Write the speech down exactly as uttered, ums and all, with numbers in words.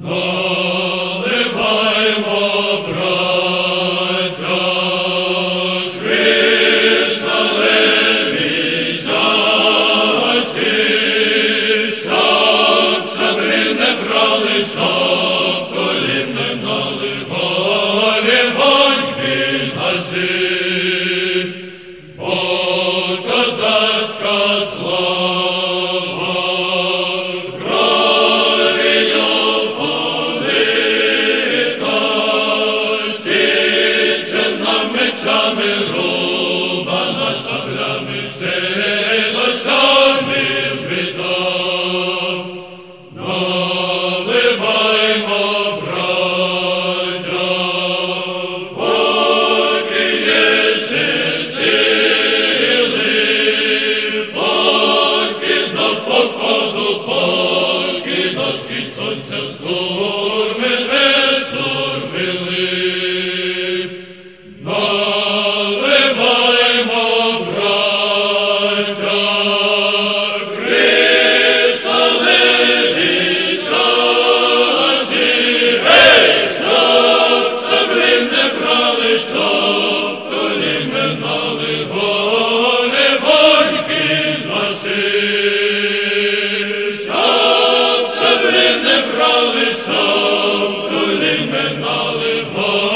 Наливаймо, браття, кришталеві чаші, щоб шабри не брали, щоб колін не наливали гоньки наші, бо козацька слава кров'ю полита, січена мечами, рубана шаблями, шилошами вбита. Наливаймо, браття, поки є ще сили, поки до походу, поки до схід сонця сурмили, сурмили. Наливаймо, браття, кришталеві чаші, гей, щоб шабри не брали, щоб колін не наливали гоньки наші, щоб шабри не брали, щоб колін не наливали